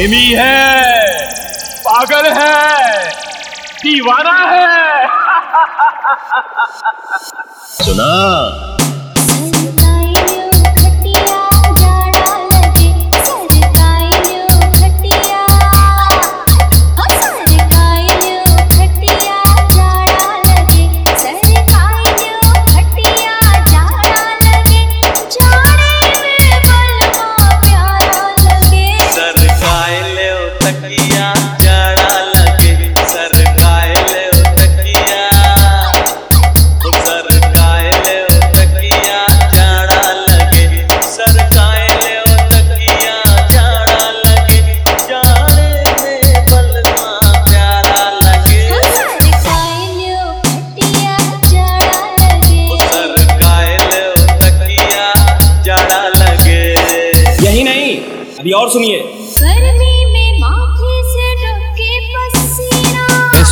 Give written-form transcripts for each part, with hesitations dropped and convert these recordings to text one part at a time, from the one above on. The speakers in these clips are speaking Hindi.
प्रेमी है, पागल है, दीवाना है। सुना अभी और सुनिए। गर्मी में माथे से ढके पसीना।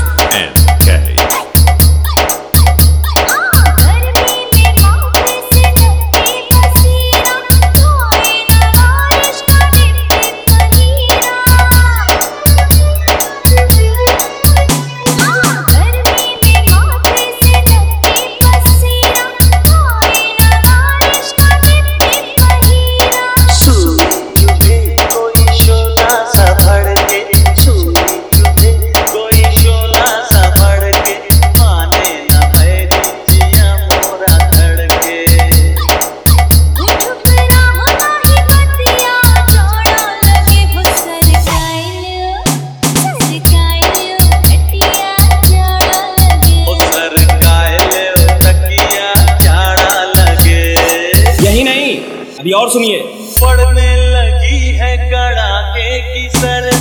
गर्मी में माथे से ढके पसीना, कोई न बारिश का टिप-टिप हीरा। गर्मी में माथे से ढके पसीना, कोई न बारिश का टिप-टिप हीरा। यही नहीं, अभी और सुनिए। पड़ने लगी है कड़ाके की सर